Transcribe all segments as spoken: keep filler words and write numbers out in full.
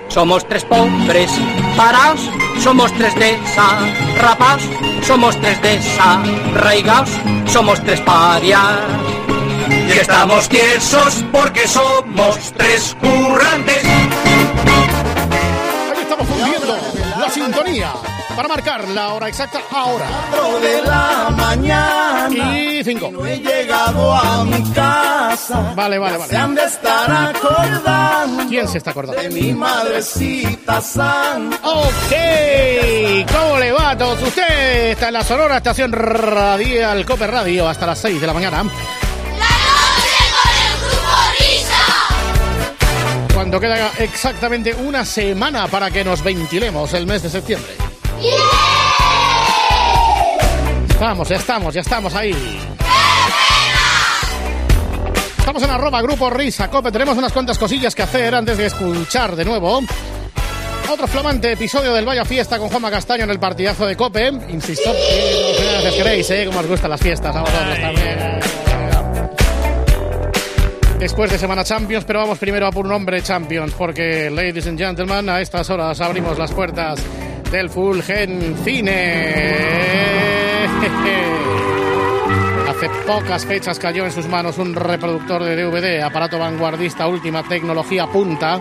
Somos tres pobres paraos, somos tres desarrapaos, somos tres desarraigaos, somos tres parias. Y estamos tiesos porque somos tres currantes. Ahí estamos fundiendo la sintonía para marcar la hora exacta ahora. cuatro de la mañana y cinco. No he llegado a mi casa. Vale, vale, vale. Se han de estar acordando. ¿Quién se está acordando? De mi madrecita santa. Ok, ¿cómo le va a todos ustedes? Está en la sonora estación radial Cope Radio hasta las seis de la mañana. Cuando queda exactamente una semana para que nos ventilemos el mes de septiembre. ¡Yeah! Estamos, ya estamos, ya estamos ahí. Estamos en arroba Grupo Risa Cope. Tenemos unas cuantas cosillas que hacer antes de escuchar de nuevo otro flamante episodio del Vaya Fiesta con Juanma Castaño en el partidazo de Cope. Insisto, que os queréis, ¿eh? Como os gustan las fiestas a vosotros también. Después de Semana Champions, pero vamos primero a por un hombre Champions, porque, ladies and gentlemen, a estas horas abrimos las puertas del Fulgen Cine. Hace pocas fechas cayó en sus manos un reproductor de D V D, aparato vanguardista, última tecnología punta.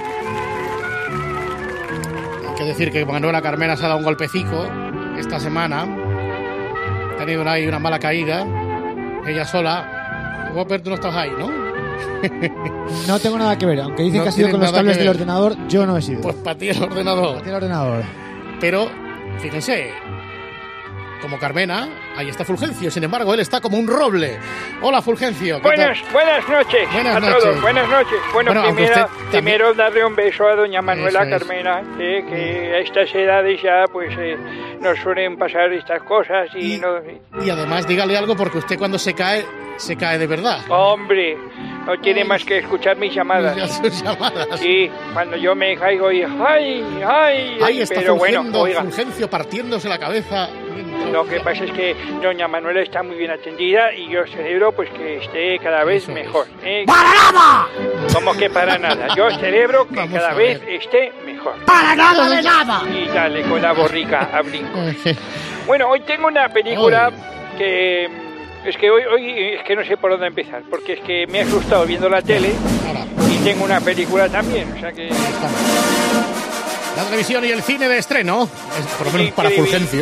Hay que decir que Manuela Carmena se ha dado un golpecico esta semana. Ha tenido ahí una mala caída, ella sola. Whopper, tú no estás ahí, ¿no? No tengo nada que ver, aunque dicen no que ha sido con los cables del ordenador, yo no he sido. Pues para ti el ordenador. Para ti el ordenador. Pero, fíjense, como Carmena, ahí está Fulgencio, sin embargo, él está como un roble. Hola, Fulgencio. Buenas, buenas noches buenas a noches. todos, buenas noches. Bueno, bueno primero, primero darle un beso a doña Manuela Eso es. Carmena, eh, que a estas edades ya pues eh, nos suelen pasar estas cosas y, Y, no... y además, dígale algo porque usted cuando se cae, se cae de verdad. Hombre, no tiene más que escuchar mis llamadas. Ya sus llamadas. Sí, cuando yo me caigo y ¡ay, ay! Ahí está pero Fulgencio, bueno, oiga, Fulgencio partiéndose la cabeza. lo que pasa es que doña Manuela está muy bien atendida y yo celebro pues que esté cada vez Eso mejor. ¿eh? ¡Para nada! Como que para nada. Yo celebro que Vamos cada a vez ver. esté mejor. ¡Para nada de nada! Y dale con la borrica a brinco. Bueno, hoy tengo una película Ay. que... Es que hoy, hoy es que no sé por dónde empezar, porque es que me he asustado viendo la tele Ahora, y tengo una película también, o sea que... la televisión y el cine de estreno, es por lo menos para Increíble. Fulgencio.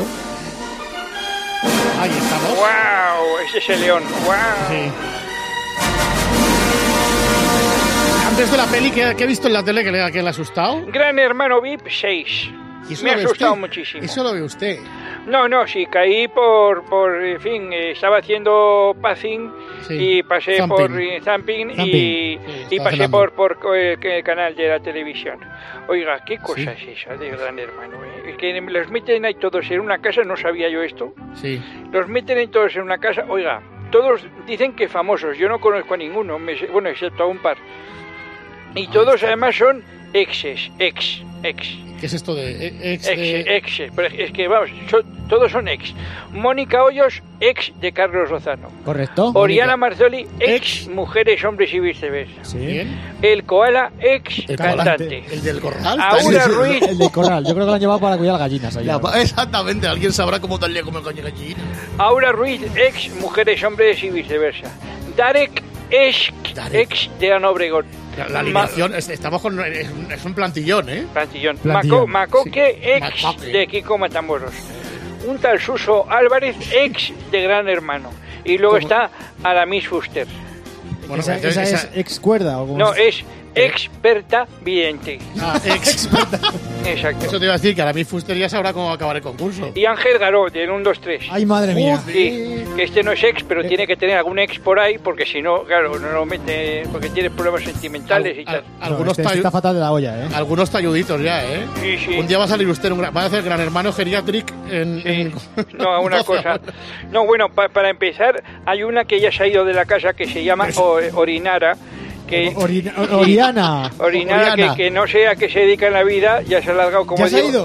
Ahí estamos. ¡Wow! Ese es el león, ¡wow! Sí. Antes de la peli que, que he visto en la tele que le, que le ha asustado. Gran Hermano V I P seis. ¿Y eso Me ha lo ve asustado usted? muchísimo. Eso lo ve usted. No, no, sí, caí por, por en fin, eh, estaba haciendo passing Sí. y pasé Zamping. por eh, zamping, Zamping. y, Sí, y estaba pasé cenando. por, por eh, el canal de la televisión. Oiga, ¿qué cosa Sí. es esa de Gran Hermano? Eh? Es que los meten ahí todos en una casa, no sabía yo esto. Sí. Los meten ahí todos en una casa, oiga, todos dicen que famosos, yo no conozco a ninguno, me sé- bueno, excepto a un par. Y todos además son exes, ex, ex. ¿Qué es esto de ex? Ex, de- ex, pero es que vamos, son- todos son ex. Mónica Hoyos, ex de Carlos Lozano. ¿Correcto? Oriana Marzoli, ex, Ex. mujeres, hombres y viceversa. Sí. Bien. El Koala, ex El cantante. El del corral. Aura Sí, sí. Ruiz. El de corral. Yo creo que lo han llevado para cuidar gallinas. Ahí La- ahora. exactamente, alguien sabrá cómo darle como coño gallina. Aura Ruiz, ex, mujeres, hombres y viceversa. Darek, ex, Darek. ex de Ana Obregón. La, la alineación, es- estamos con. Es un, es un plantillón, ¿eh? Plantillón. Plantillón. Maco- Macoque, Sí. ex Macoque. de Kiko Matamoros. Un tal Suso Álvarez, ex de Gran Hermano. Y luego ¿Cómo? está Aramis Fuster. Bueno, esa, entonces, esa esa- es ex cuerda. ¿O cómo No, es? es experta vidente. Ah, ex. Exacto. Eso te iba a decir que ahora mi Fuster ya sabrá cómo acabar el concurso. Y Ángel Garó, del uno, dos, tres. Ay, madre mía. Sí, que este no es ex, pero tiene que tener algún ex por ahí, porque si no, claro, no lo mete, porque tiene problemas sentimentales y Al- tal. al- algunos, No, este tallu- está fatal de la olla, ¿eh? algunos talluditos ya, ¿eh? Sí, sí. Un día va a salir usted, un gran- va a hacer Gran Hermano Geriatric en... Sí. en- No, una doce cosa. horas. No, bueno, pa- para empezar, hay una que ya se ha ido de la casa que se llama O- Orinara. Que, Orina- Oriana. Orinara, que, Oriana. que no sé a qué se dedica en la vida, ya se ha largado como ¿Ya se ha digo. ido?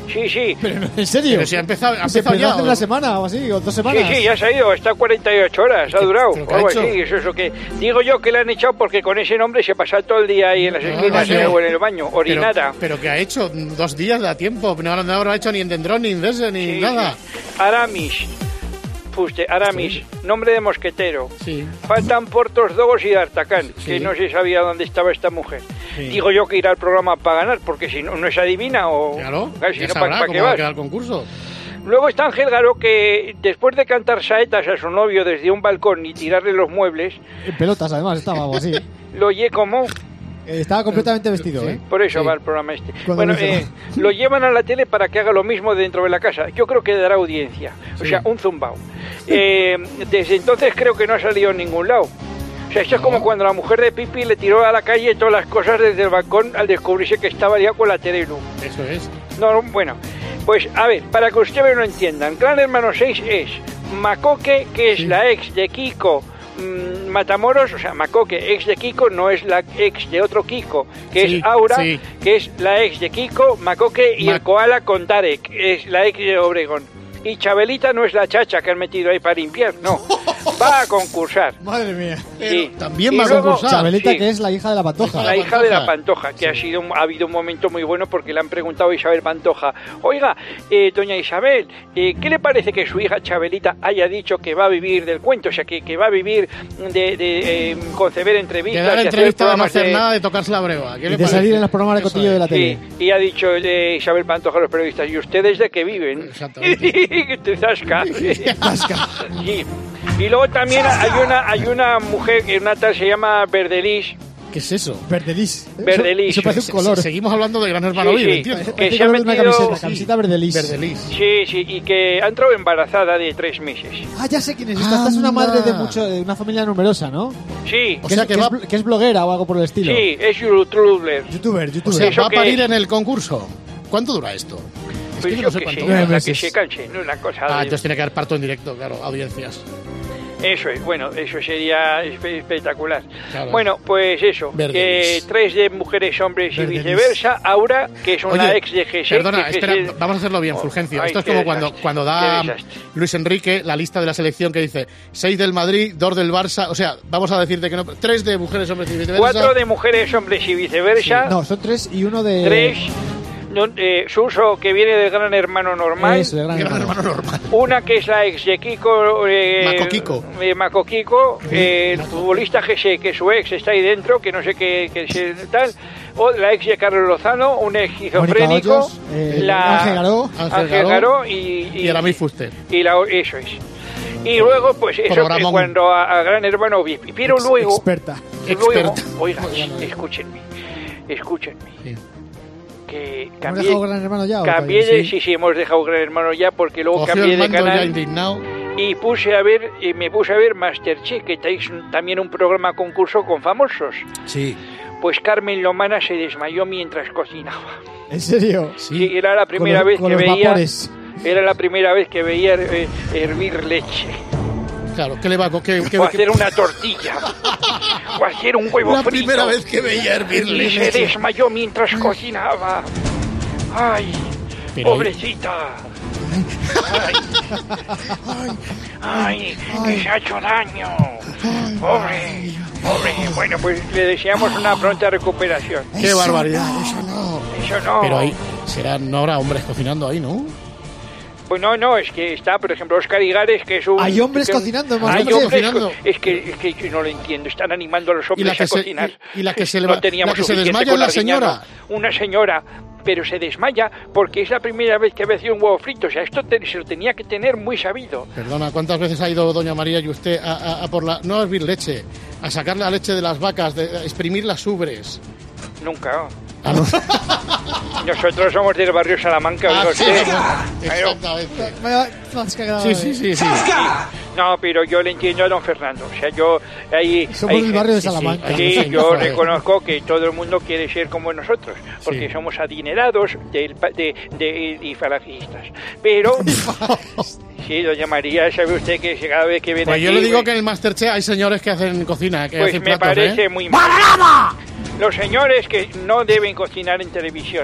Sí, sí. Pero no, ¿en serio? Pero si ha empezado, ha ¿Se empezado empezó ya. hace ¿o? una semana o así? ¿O dos semanas? Sí, sí, ya se ha ido, está cuarenta y ocho horas, ha durado. ¿Pero qué ha Algo hecho? así, eso es lo que... Digo yo que le han echado porque con ese nombre se pasa todo el día ahí en las Ah, esquinas vale. eh, o en el baño, Pero, orinada. pero que ha hecho dos días da tiempo. No, no habrá hecho ni en Dendrón, ni en Dese, ni Sí, nada. sí. Aramis. Fuste, Aramis, nombre de mosquetero. Sí. Faltan Portos Dogos y D'Artacán, Sí. que no se sabía dónde estaba esta mujer. Sí. Digo yo que irá al programa para ganar, porque si no, no es adivina o... Claro, si ya no, sabrá ¿para qué cómo va a vas? quedar el concurso. Luego está Ángel Garó, que después de cantar saetas a su novio desde un balcón y tirarle los muebles, En pelotas, además, estaba algo así. lo oye como... Eh, Estaba completamente vestido, Sí. ¿eh? Por eso Sí. va el programa este. Cuando Bueno, lo hizo. eh, lo llevan a la tele para que haga lo mismo dentro de la casa. Yo creo que dará audiencia. O Sí. sea, un zumbao. Eh, desde entonces creo que no ha salido en ningún lado. O sea, esto es como cuando la mujer de Pipi le tiró a la calle todas las cosas desde el balcón al descubrirse que estaba ya con la Terelu. Eso es. No, bueno, pues a ver, para que ustedes lo entiendan, Gran Hermano seis es Macoque, que es Sí. la ex de Kiko mm, Matamoros, o sea, Macoque, ex de Kiko, no es la ex de otro Kiko, que Sí, es Aura, sí. que es la ex de Kiko, Macoque y Ma- el koala con Tarek, que es la ex de Obregón. Y Chabelita no es la chacha que han metido ahí para limpiar, no, va a concursar. Madre mía. Sí. También Y va a luego- concursar. Chabelita, sí. que es la hija de la Pantoja. La la hija de la Pantoja. Pantoja, que ha sido un- ha habido un momento muy bueno porque le han preguntado a Isabel Pantoja, oiga, eh, doña Isabel, eh, ¿qué le parece que su hija Chabelita haya dicho que va a vivir del cuento? O sea, que, que va a vivir de, de eh, conceder entrevistas. Que dar y hacer entrevista de no programas hacer de- nada de tocarse la breva. ¿Qué Y le de parece? salir en los programas de Eso cotillo es. de la tele. Sí, y ha dicho eh, Isabel Pantoja a los periodistas, ¿y ustedes de qué viven? Exactamente. Que te zasca. Sí. Y luego también hay una hay una mujer, que una tal se llama Verdelis. ¿Qué es eso? Verdelis. Verdelis. Eso, eso parece un color. Se- Seguimos hablando de Gran Hermano Sí, Vive, sí. entiendo. Que Parece se ha color de una metido- camiseta, sí. camiseta Verdelis. Verdelis. Sí, sí, y que ha entrado embarazada de tres meses. Ah, ya sé quién es. Esta, esta es una Anda. madre de mucho, de una familia numerosa, ¿no? Sí, O que, sea es, que que, va- es, blo- que es bloguera o algo por el estilo. sí, es youtuber. Youtuber, O youtuber. sea, Eso va a que- parir en el concurso. ¿Cuánto dura esto? Es Pues que yo yo no sé que cuánto sé, dura. Nueve hasta que meses. se canse, no una cosa. Ah, de- entonces tiene que haber parto en directo, claro, audiencias. Eso es, bueno, eso sería espe- espectacular. Claro. Bueno, pues eso, que Verdelis. tres de mujeres, hombres y Verdelis. viceversa. Aura, que es una Oye, ex de G S. perdona, que espera, G S vamos a hacerlo bien, Oh, Fulgencio. ay, Esto es qué como cuando, desastre, cuando qué da desastre. Luis Enrique la lista de la selección que dice seis del Madrid, dos del Barça, o sea, vamos a decirte que no, tres de mujeres, hombres y viceversa. Cuatro de mujeres, hombres y viceversa. No, son tres y uno de... Tres. No, eh, Suso, que viene del Gran Hermano normal. Eso, de gran Gran hermano. Hermano normal. Una que es la ex de Kiko. Eh, Maco Kiko. eh, Maco Kiko, eh, el futbolista G S, que su ex está ahí dentro, que no sé qué, qué es tal. O la ex de Carlos Lozano, un ex esquizofrénico. Hoyos, eh, la, Ángel Garó. Ángel Ángel Garó Garó y, Y Aramis Fuster. y la, eso es. Y luego, pues eso, que Programón. cuando a, a Gran Hermano vi. Pero Ex- luego. Experta. luego Experta. oigan, Muy bien. escúchenme. Escúchenme. Sí. Que ¿Hemos cambié, dejado Gran Hermano ya? o cambié todavía? de. Sí, sí, hemos dejado Gran Hermano ya, porque luego Cogió cambié el de mando ya canal. indignado. Y puse a ver, y me puse a ver Masterchef, que es un- también un programa concurso con famosos. Sí. Pues Carmen Lomana se desmayó mientras cocinaba. ¿En serio? Sí. Y era la primera Con los- vez con que los veía, vapores. era la primera vez que veía eh, hervir leche, Claro, ¿qué le va a co- qué- qué- o qué- hacer una tortilla, o hacer un huevo La frito. primera vez que veía hervir Y se leche. desmayó mientras cocinaba. Ay, Pero- pobrecita. Ay, ay, que se ha hecho daño. Pobre, pobre. Bueno, pues le deseamos una pronta recuperación. Qué barbaridad, eso no. Eso no. Pero ahí será, no habrá hombres cocinando ahí, ¿no? Pues no, no, es que está, por ejemplo, Óscar Igares, que es un... Hay hombres que- cocinando, hemos Hay dicho. hombres cocinando. co- Es que, es que yo no lo entiendo, están animando a los Y hombres la que a se- cocinar. y- y la que se le No va- teníamos la que se suficiente desmaya con es la Arguiñano. señora. Una señora, pero se desmaya porque es la primera vez que ve un huevo frito. O sea, esto te- se lo tenía que tener muy sabido. Perdona, ¿cuántas veces ha ido doña María y usted a, a- a por la... no a hervir leche, a sacar la leche de las vacas, de, a exprimir las ubres? Nunca. Ah, no. Nosotros somos del barrio Salamanca, Ah, oiga sí, usted. vamos. Pero- Exactamente. Vaya zasca que ha dado, Sí, eh. sí, sí, sí. No, pero yo le entiendo a don Fernando. O sea, yo ahí... Somos ahí- del barrio de sí, sí, Salamanca. ahí- Sí, Sí, yo joder. reconozco que todo el mundo quiere ser como nosotros, porque Sí. somos adinerados del pa- de, de- y falangistas. Pero, sí, doña María, sabe usted que cada vez que viene Pues yo aquí, le digo pues, que en el Masterchef hay señores que hacen cocina, que pues hacen me platos, parece ¿eh? muy mal. Los señores que no deben cocinar en televisión.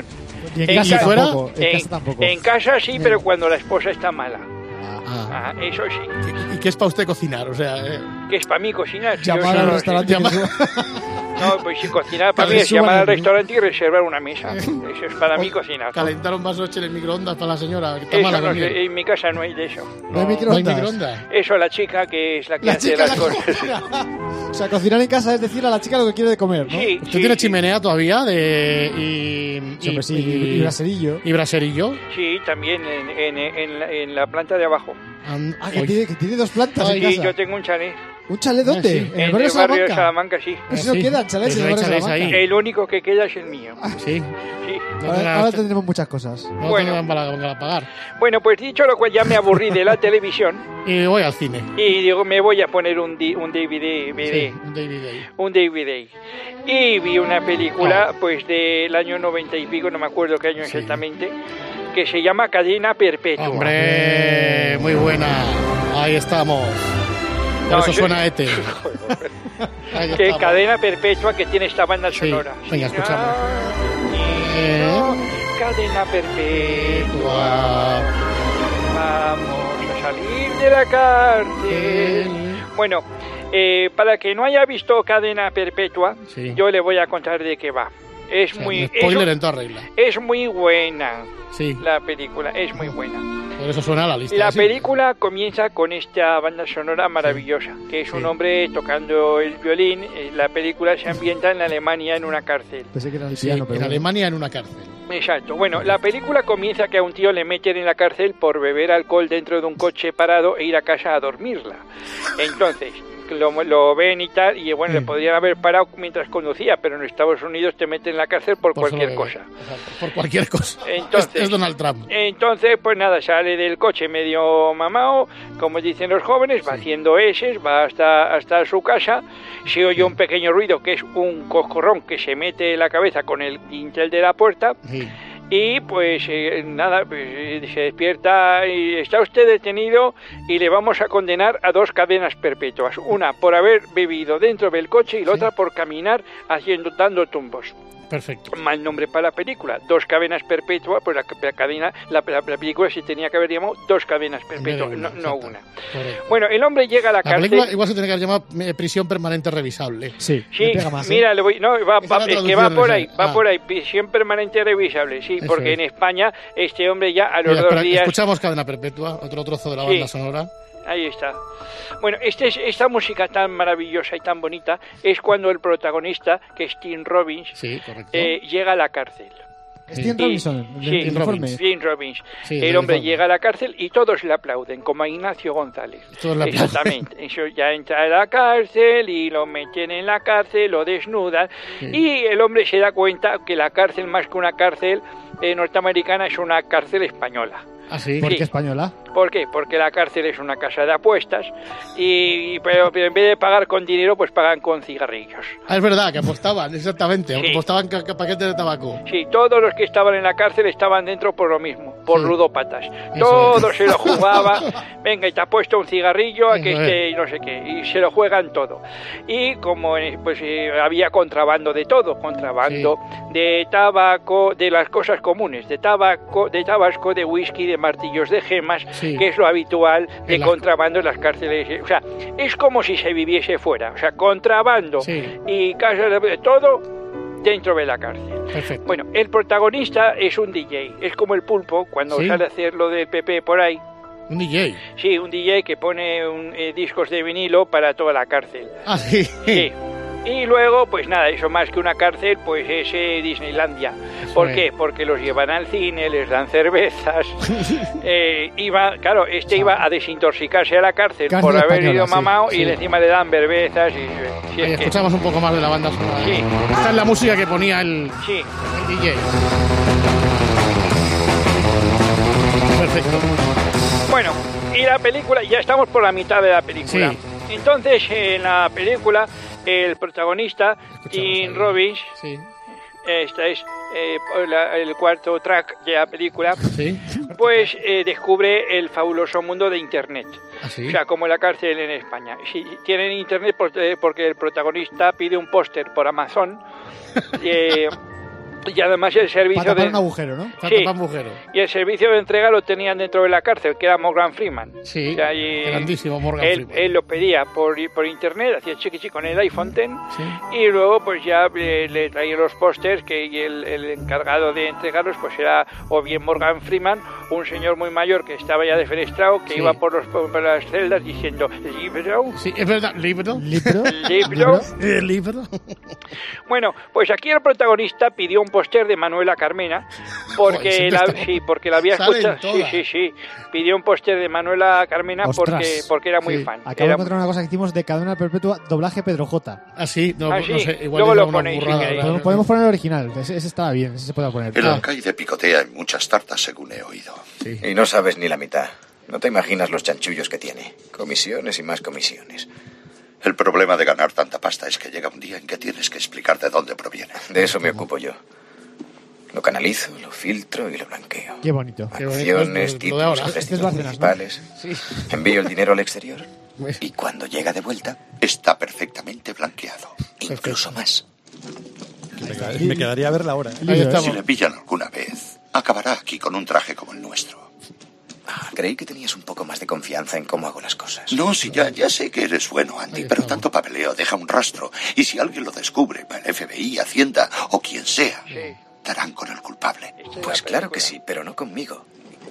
Y en, En casa ca- tampoco. En, En, casa tampoco. en casa sí, Bien. pero cuando la esposa está mala. Ah. Ah, eso sí. ¿Y qué es para usted cocinar? O sea, eh, Que es para mí cocinar. si yo Llamar solo al sé. restaurante. Llama- que suba- No, pues si cocinar para Que mí es suban llamar al el- restaurante y reservar una mesa. Eso es para mí cocinar. calentar un vaso en el microondas para la señora, que está Eso mala no conmigo. sé, en mi casa no hay de eso. No hay ¿No hay microondas. microondas? Eso la chica que es la que La hace chica las la cosas. cocina. O sea, cocinar en casa es decir a la chica lo que quiere de comer, ¿no? Sí, ¿Usted sí, tiene sí. chimenea todavía? De, y, Sí, hombre, sí, y, y braserillo. y braserillo. Sí, también en, en, en, la, en la planta de abajo. And- Ah, que Uy. tiene, que tiene dos plantas Ay, en Sí, casa. yo tengo un chalet. ¿Un chalet dónde? Ah, sí. ¿En el En barrio de el barrio de Salamanca? Salamanca, sí. Pues Ah, no sí. quedan chalets en el Pero hay barrio de chalets Salamanca. ahí. El único que queda es el mío. Sí. Sí. No Ahora, tenga- ahora tendremos muchas cosas. no Bueno. tengan para, para pagar. Bueno, pues dicho lo cual, ya me aburrí de la televisión Y voy al cine. y digo, me voy a poner un, di- un D V D, V D, Sí, un David Day. un D V D. Y vi una película, pues del año noventa y pico, no me acuerdo qué año Sí. exactamente, que se llama Cadena Perpetua. Hombre, muy buena. Ahí estamos. Por No, eso yo- suena E T. Ahí Que estamos. Cadena Perpetua que tiene esta banda Sí, sonora. venga, Sí, escuchamos. ah, no, Cadena Perpetua. Vamos a salir de la cárcel. Bueno, eh, para que no haya visto Cadena Perpetua, Sí. yo le voy a contar de qué va. Es O sea, muy un spoiler es, en toda regla. es muy buena Sí, la película, es muy buena. por eso suena a la lista. La sí. película comienza con esta banda sonora maravillosa, que es un Sí. hombre tocando el violín. Eh, La película se ambienta en Alemania, en una cárcel. Pensé que era el Sí, piano, pero en bueno. Alemania en una cárcel. Exacto. Bueno, la película comienza que a un tío le meten en la cárcel por beber alcohol dentro de un coche parado e ir a casa a dormirla. Entonces, lo, lo ven y tal, y bueno, Mm. le podrían haber parado mientras conducía, pero en Estados Unidos te meten en la cárcel por, Por cualquier solo cosa. beber. Exacto, por cualquier cosa. Entonces- es, es Donald Trump. Entonces, pues nada, sale del coche medio mamao, como dicen los jóvenes, va haciendo eses, va hasta, hasta su casa, se oye un pequeño ruido que es un coscorrón que se mete en la cabeza con el dintel de la puerta, Sí. y pues eh, nada, pues, eh, se despierta y está usted detenido y le vamos a condenar a dos cadenas perpetuas, una por haber bebido dentro del coche y la Sí. otra por caminar haciendo dando tumbos. Perfecto. Mal nombre para la película, dos cadenas perpetuas, pues la, la cadena, la, la- la película se tenía que haber llamado dos cadenas perpetuas, En no, vez de no exacto. una. Correcto. Bueno, el hombre llega a la, La cárcel. película igual se tiene que haber llamado eh, Prisión Permanente Revisable. Sí, Sí, me pega más, ¿eh? mira, le voy, no, va, Esa va- es la es que va traducción por esa. ahí, va Ah. por ahí, prisión permanente revisable, sí, Eso porque es. en España este hombre ya a los Mira, dos espera, días. escuchamos Cadena Perpetua, otro trozo de la Sí. banda sonora. Ahí está. Bueno, este es- esta música tan maravillosa y tan bonita es cuando el protagonista, que es Tim Robbins, Sí, correcto. eh, llega a la cárcel. Es Tim Y- Robinson, el sí, del uniforme. Tim Robbins. Sí, el del hombre uniforme. llega a la cárcel y todos le aplauden, como a Ignacio González. Todos le aplauden. Exactamente. Eso ya entra a la cárcel y lo meten en la cárcel, lo desnudan. Sí. Y el hombre se da cuenta que la cárcel, más que una cárcel eh, norteamericana, es una cárcel española. Ah, sí. ¿Por Sí. qué española? ¿Por qué? Porque la cárcel es una casa de apuestas y pero, pero en vez de pagar con dinero, pues pagan con cigarrillos. Ah, es verdad, que apostaban, exactamente. Sí. Apostaban ca- ca- paquetes de tabaco. Sí, todos los que estaban en la cárcel estaban dentro por lo mismo, por Sí. ludópatas. Eso Todos es. se lo jugaban. Venga, y te ha puesto un cigarrillo a que Eso esté y no sé qué. Y se lo juegan todo. Y como eh, pues eh, había contrabando de todo, contrabando de tabaco, de las cosas comunes, de tabaco, de tabasco, de whisky, de martillos de gemas, Sí. que es lo habitual de En las- contrabando en las cárceles. O sea, es como si se viviese fuera. O sea, contrabando Sí. y casas de todo dentro de la cárcel. Perfecto. Bueno, el protagonista es un D J, es como el Pulpo cuando Sí. sale a hacer lo del P P por ahí. Un D J. Sí, un D J que pone un, eh, discos de vinilo para toda la cárcel. Ah, sí. Sí. Y luego, pues nada, eso más que una cárcel, pues es eh, Disneylandia. ¿Por es. qué? Porque los llevan al cine, les dan cervezas. eh, iba, claro, este iba a desintoxicarse a la cárcel Cárcel por haber española, ido sí, mamado sí. y encima le dan cervezas. Y, eh, si Ahí es que- escuchamos un poco más de la banda sonora. Sí. Esta es la música que ponía el, sí. el D J. Perfecto. Bueno, y la película, ya estamos por la mitad de la película. Sí. Entonces, en la película, el protagonista, Escuchamos Tim ahí. Robbins, Sí. este es eh, la- el cuarto track de la película, Sí. pues eh, descubre el fabuloso mundo de Internet. Así. O sea, como la cárcel en España. Si tienen Internet por- eh, porque el protagonista pide un póster por Amazon. eh, Y además el servicio Para tapar de... un agujero, ¿no? Para Sí. tapar agujero. Y el servicio de entrega lo tenían dentro de la cárcel, que era Morgan Freeman. Sí, O sea, y grandísimo Morgan él, Freeman. Él lo pedía por, por internet, hacía chiqui chiqui con el iPhone X, Sí. y luego pues ya eh, le traía los pósters, que y el, el encargado de entregarlos pues era o bien Morgan Freeman, un señor muy mayor que estaba ya defenestrado, que Sí. iba por, los, por las celdas diciendo libro, Sí, es verdad. ¿Libro? ¿Libro? libro. Eh, ¿Libro? Bueno, pues aquí el protagonista pidió un póster de Manuela Carmena porque Joder, siempre la, está- sí, porque la había salen escuchado. Sí, todas. sí, sí. Pidió un póster de Manuela Carmena Ostras. porque porque era muy Sí. fan. Acabo de Era- encontrar una cosa que hicimos de Cadena Perpetua, doblaje Pedro J. Ah, sí, no, Ah, no sí. sé. Igual Luego es lo una ponéis, si burrada, queréis. claro. Podemos, podemos poner el original, ese, ese estaba bien, ese se puede poner. El Ah. alcaide picotea en muchas tartas, según he oído. Sí. Y no sabes ni la mitad. No te imaginas los chanchullos que tiene. Comisiones y más comisiones. El problema de ganar tanta pasta es que llega un día en que tienes que explicar de dónde proviene. De eso me ocupo yo. Lo canalizo, lo filtro y lo blanqueo. Qué bonito. Qué bonito, Acciones, lo de títulos, ahora. préstamos Este es Bárcenas, ¿no? municipales. Sí. Envío el dinero al exterior. Y cuando llega de vuelta, está perfectamente blanqueado. Incluso más. Me quedaría a verla ahora. ¿eh? Ahí Libro, estamos. Si le pillan alguna vez, acabará aquí con un traje como el nuestro. Ah, creí que tenías un poco más de confianza en cómo hago las cosas. No, si ya, ya sé que eres bueno, Andy, Ahí pero estamos. tanto papeleo deja un rastro. Y si alguien lo descubre, el F B I, Hacienda o quien sea, Sí. darán con el culpable. Esta es Pues la claro que película. sí, pero no conmigo.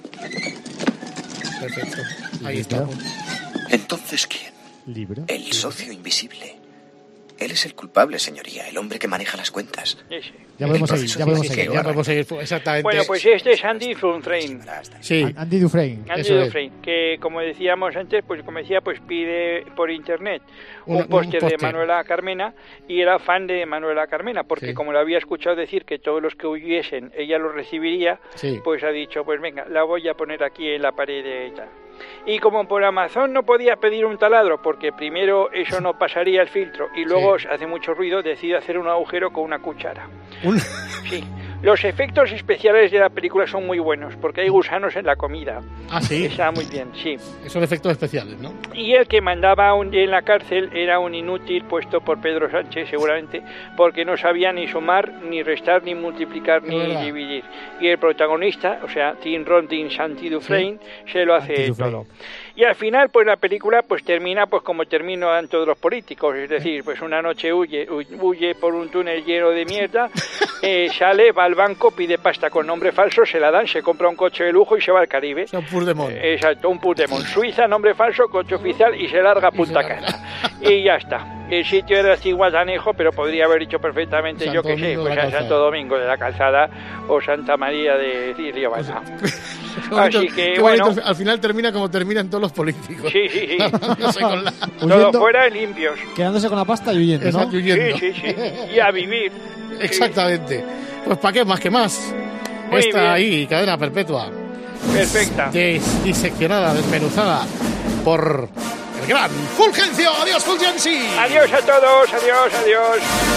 Perfecto. Ahí Libro. estamos. Entonces, ¿quién? Libro. El socio invisible. Él es el culpable, señoría, el hombre que maneja las cuentas. Sí, sí. Ya podemos El seguir, ya proceso podemos Sí, sí, seguir. ya podemos seguir. Exactamente. Bueno, pues este es Andy Dufresne. Sí. An- Andy Dufresne. Andy Eso es. Dufresne, que como decíamos antes, pues como decía, pues pide por internet Un- un, un póster de póster. Manuela Carmena y era fan de Manuela Carmena, porque Sí. como le había escuchado decir que todos los que huyesen ella lo recibiría, Sí. pues ha dicho, pues venga, la voy a poner aquí en la pared de tal. Y como por Amazon no podía pedir un taladro, porque primero eso no pasaría el filtro y luego Sí. hace mucho ruido, decide hacer un agujero con una cuchara. Un- Sí. Los efectos especiales de la película son muy buenos, porque hay gusanos en la comida. Ah, sí. Está muy bien, sí. Son efectos especiales, ¿no? Y el que mandaba un, en la cárcel era un inútil puesto por Pedro Sánchez, seguramente, porque no sabía ni sumar, ni restar, ni multiplicar, Es ni verdad. dividir. Y el protagonista, o sea, Tim Rodin, Santi Dufresne, se lo hace Andy Dufresne. todo. Y al final, pues la película pues termina pues como terminan todos los políticos, es decir, pues una noche huye, hu- huye por un túnel lleno de mierda, eh, sale, va al banco, pide pasta con nombre falso, se la dan, se compra un coche de lujo y se va al Caribe. Son Puigdemont. Exacto, un Puigdemont. Suiza, nombre falso, coche oficial y se larga a Punta se larga. Cana. Y ya está. El sitio era Ciguatanejo, pero podría haber dicho perfectamente, Santo yo que sé, Domingo de pues la a Calzada. Santo Domingo de la Calzada o Santa María de Riobana. Qué bonito, Así que, qué bueno. bonito. Al final termina como terminan todos los políticos. Sí, sí, sí. No sé, con la... Todo Huyendo, fuera y limpios. quedándose con la pasta y huyendo, ¿no? Exacto, huyendo. Sí, sí, sí. Y a vivir. Sí. Exactamente. Pues ¿para qué más que más? Muy Está bien. ahí, cadena perpetua. Perfecta. Des- diseccionada, desmenuzada por el gran Fulgencio. Adiós, Fulgenci. Adiós a todos, adiós, adiós.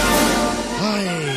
Ay.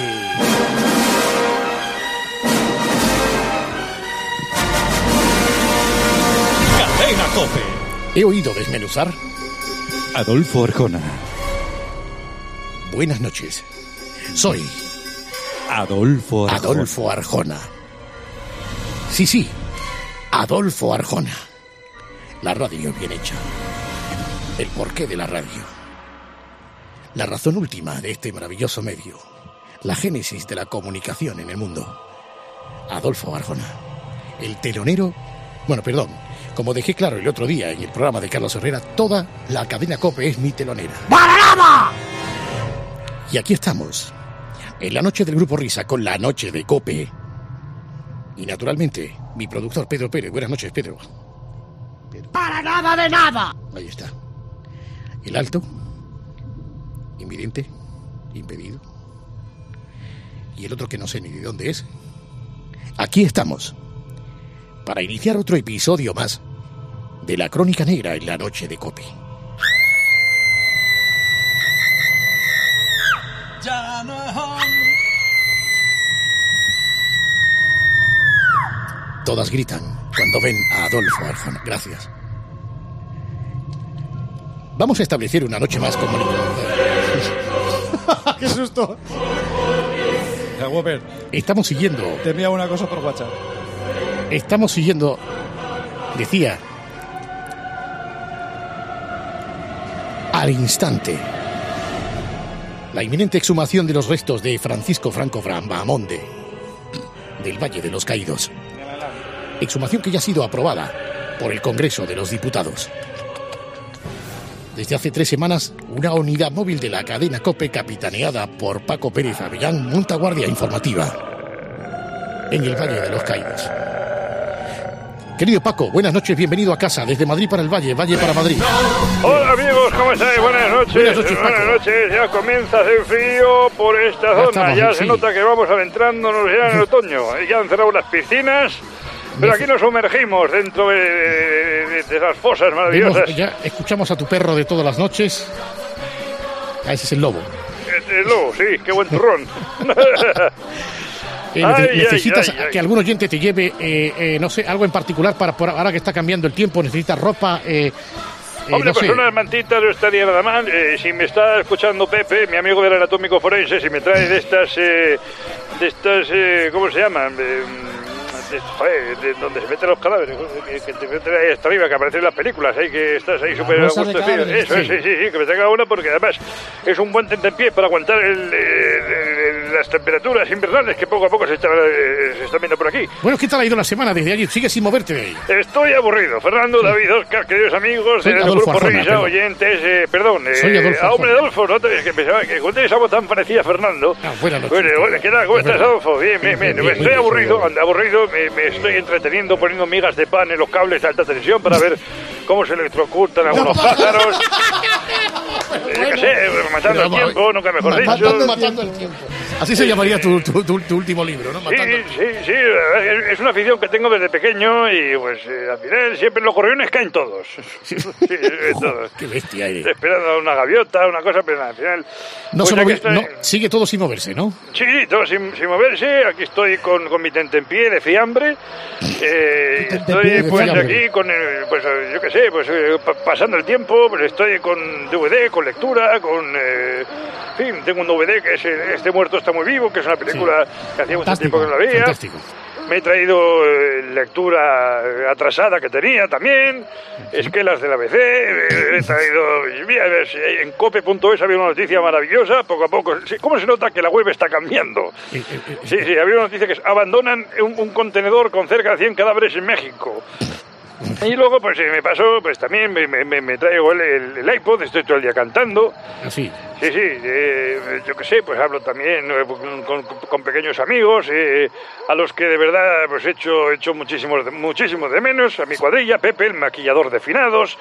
Cadena Cope. He oído desmenuzar. Adolfo Arjona. Buenas noches. Soy Adolfo Arjona. Adolfo Arjona. Sí, sí, Adolfo Arjona. La radio bien hecha. El porqué de la radio. La razón última de este maravilloso medio. La génesis de la comunicación en el mundo. Adolfo Arjona. El telonero... Bueno, perdón. Como dejé claro el otro día en el programa de Carlos Herrera, toda la cadena COPE es mi telonera. ¡Bananada! Y aquí estamos. En la noche del Grupo Risa con la noche de COPE. Y naturalmente, mi productor Pedro Pérez. Buenas noches, Pedro. Pedro. Para nada de nada. Ahí está. El alto. Invidente. Impedido. Y el otro que no sé ni de dónde es. Aquí estamos. Para iniciar otro episodio más de la Crónica Negra en la noche de COPE. Todas gritan cuando ven a Adolfo Arjona. Gracias. Vamos a establecer una noche más comunicada. ¡Qué susto! Whopper. Estamos siguiendo. Te envía una cosa por WhatsApp. Estamos siguiendo, decía, al instante, la inminente exhumación de los restos de Francisco Franco Bahamonde, del Valle de los Caídos. Exhumación que ya ha sido aprobada por el Congreso de los Diputados. Desde hace tres semanas, una unidad móvil de la cadena COPE, capitaneada por Paco Pérez Avellán, monta guardia informativa en el Valle de los Caídos. Querido Paco, buenas noches, bienvenido a casa, desde Madrid para el Valle, Valle para Madrid. Hola amigos, ¿cómo estáis? Buenas noches. Buenas noches, Paco. Buenas noches, ya comienza a hacer frío por esta Ya zona, estamos, ya sí. se nota que vamos adentrándonos ya en el otoño, ya han cerrado las piscinas, pero aquí nos sumergimos dentro de, de, de esas fosas maravillosas. Vemos, ya escuchamos a tu perro de todas las noches. Ah, ese es el lobo. El, el lobo, sí, qué buen turrón. Eh, nece- Ay, necesitas ay, ay, ay. que algún oyente te lleve, eh, eh, no sé, algo en particular para por ahora que está cambiando el tiempo, necesitas ropa, eh, eh, Hombre, no pues sé. unas mantitas no estaría nada mal. Eh, si me está escuchando Pepe, mi amigo del anatómico forense, si me trae de estas, eh, de estas, eh, ¿cómo se llaman? Eh, de, joder, de donde se meten los cadáveres, que, que te meten ahí hasta arriba, que aparecen en las películas, ahí que estás ahí súper bolsas de agustecido. cadáveres, Eso, sí. sí, sí, sí, que me traiga una porque además es un buen tentempié para aguantar el, el- el- las temperaturas invernales que poco a poco se están, eh, se están viendo por aquí. Bueno, ¿qué tal ha ido la semana desde allí? Sigues sin moverte de ahí. Estoy aburrido. Fernando, David, Oscar, queridos amigos Soy del Adolfo Grupo Arjona, Risa, perdón. oyentes, eh, perdón. Eh, Soy Adolfo ah, hombre, Arjona. Adolfo, no te, es que pensaba que con esa voz tan parecida a Fernando. Ah, buenas noches. Bueno, bueno, ¿qué tal? ¿Cómo Es estás, verdad. Adolfo? Bien, bien, bien. Bien, bien, Estoy bien, aburrido, bien. aburrido. Me, me estoy entreteniendo poniendo migas de pan en los cables de alta tensión para ver cómo se electrocutan algunos pájaros. Eh, yo qué sé, matando el Pero, tiempo, nunca mejor matando, dicho. matando el tiempo. Así se llamaría tu, tu, tu- tu último libro, ¿no? Sí, Matando el sí, sí, es es una afición que tengo desde pequeño y pues eh, al final siempre en los gorriones caen todos. Sí, eh, todos. Qué bestia eres. Estoy esperando una gaviota, una cosa, pero al final... No pues se ya que movi- estoy- no, sigue todo sin moverse, ¿no? Sí, todo sin, sin moverse. Aquí estoy con, con mi tentempié de fiambre. Eh, Tu estoy tentempié de pues fiambre. aquí con, el, pues eh, yo qué sé, pues eh, pa- pasando el tiempo. Pues estoy con D V D, con lectura, con... Eh, en fin, tengo un D V D que es eh, Este muerto está muy vivo, que es una película que hacía mucho Fantástico, tiempo que no la veía. fantástico. Me he traído eh, lectura eh, atrasada que tenía también, esquelas de la B C, eh, he traído... Mira, a ver, si en cope punto es había una noticia maravillosa, poco a poco... sí, ¿Cómo se nota que la web está cambiando? Eh, eh, eh, Sí, sí, había una noticia que es, abandonan un, un contenedor con cerca de cien cadáveres en México. Y luego, pues eh, me pasó, pues también me, me, me- me traigo el, el, el iPod, estoy todo el día cantando. Así. Sí, sí, eh, yo qué sé, pues hablo también eh, con, con- con pequeños amigos, eh, a los que de verdad pues he hecho, he hecho muchísimos, de, muchísimos de menos, a mi cuadrilla, Pepe, el maquillador de finados,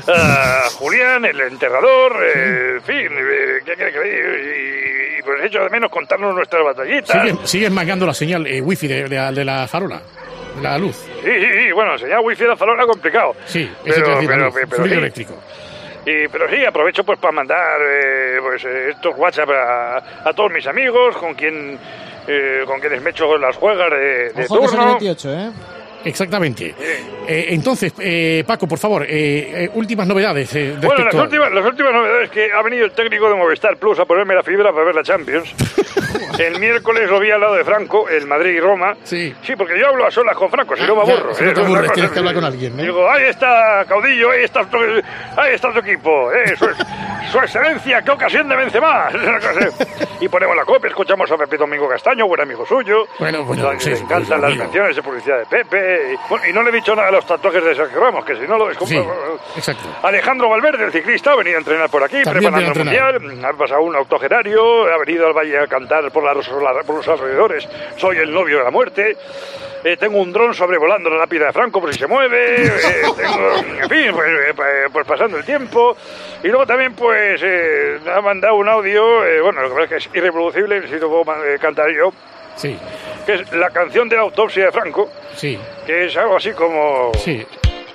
a Julián, el enterrador, eh, en fin, eh, ¿qué quiere que le diga? Y, y, pues he hecho de menos contarnos nuestras batallitas. Sigues, sigues mangando la señal eh, wifi de, de, la- de la farola, de la luz. Sí, sí, sí, bueno, señal wifi de la farola complicado. Sí, eso pero, te decía, pero, la luz, pero, fluido sí. eléctrico. Y, pero sí, aprovecho pues para mandar eh, pues, eh, estos WhatsApp a, a todos mis amigos con quien eh, con quienes me echo las juegas de, de Ojo que son el turno. veintiocho, ¿eh? Exactamente. Eh, entonces, eh, Paco, por favor, eh, eh, últimas novedades eh, respecto Bueno, las a- últimas, las últimas novedades es que ha venido el técnico de Movistar Plus a ponerme la fibra para ver la Champions. El miércoles lo vi al lado de Franco, el Madrid y Roma. Sí. Sí, porque yo hablo a solas con Franco, si no me Ah, ya, aburro. si no te Es una aburres, cosa- tienes que hablar con alguien, ¿no? Digo, ahí está Caudillo, ahí está tu, ahí está tu equipo. eh, su, su excelencia, qué ocasión de Benzema. Es una cosa- Y ponemos la copia, escuchamos a Pepe Domingo Castaño, buen amigo suyo. Bueno, bueno, Le sí, sí, encantan sí, las amigo. menciones de publicidad de Pepe. Y, bueno, y no le he dicho nada de los tatuajes de Sergio Ramos, que si no lo es como... Sí, exacto. Alejandro Valverde, el ciclista, ha venido a entrenar por aquí, También preparando el viene a mundial. Ha pasado un octogenario, ha venido al valle a cantar por, la- por los alrededores. Soy el novio de la muerte. Eh, tengo un dron sobrevolando la lápida de Franco por si se mueve. eh, tengo, en fin, pues, eh, pa- pues pasando el tiempo. Y luego también, pues, eh, me ha mandado un audio, eh, bueno, lo que pasa es que es irreproducible, si lo puedo ma- eh, cantar yo, Sí, que es la canción de la autopsia de Franco, sí, que es algo así como... sí.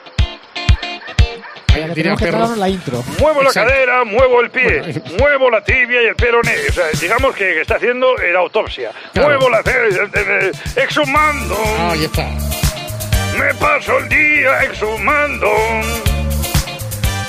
Ya que Diré tenemos al que perro. entrar en la intro. Muevo la Exacto. cadera, muevo el pie, Bueno. muevo la tibia y el peroné. O sea, digamos que está haciendo la autopsia. Claro. Muevo la ce- exhumando. Ahí está. Me paso el día exhumando.